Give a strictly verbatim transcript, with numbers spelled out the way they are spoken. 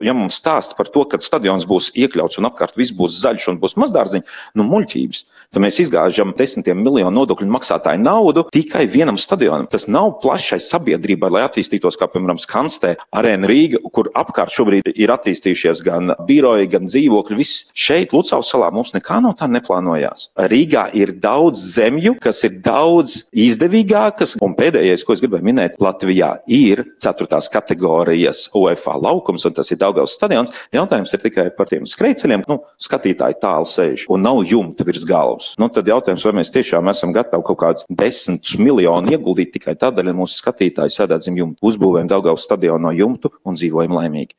Ja mums stāsta par to, ka stadions būs iekļauts un apkārt viss būs zaļš un būs mazdārziņi, nu muļķības. Tad mēs izgāžam desmitiem miljonu nodokļu maksātāju naudu tikai vienam stadionam. Tas nav plašai sabiedrībai, lai attīstītos, kā piemēram Skanstē, Arēna Rīga, kur apkārt šobrīd ir attīstījušies gan biroji, gan dzīvokļi. Viss šeit, Lucavas salā, mums nekā no tā neplānojās. Rīgā ir daudz zemju, kas ir daudz izdevīgākas, un pēdējais, ko es gribēju minēt, Latvijā ir ceturtās kategorijas UEFA laukums, un tas ir Daugavas stadions. Jautājums ir tikai par tiem skrejceļiem. Nu, skatītāji tālu sēž un nav jumta virs galvas. Nu, tad jautājums, vai mēs tiešām esam gatavi kaut kādus desmitus miljonu ieguldīt tikai tādēļ, lai mūsu skatītāji sēdētu zem jumta. Uzbūvējam Daugavas stadionu no jumtu un dzīvojam laimīgi.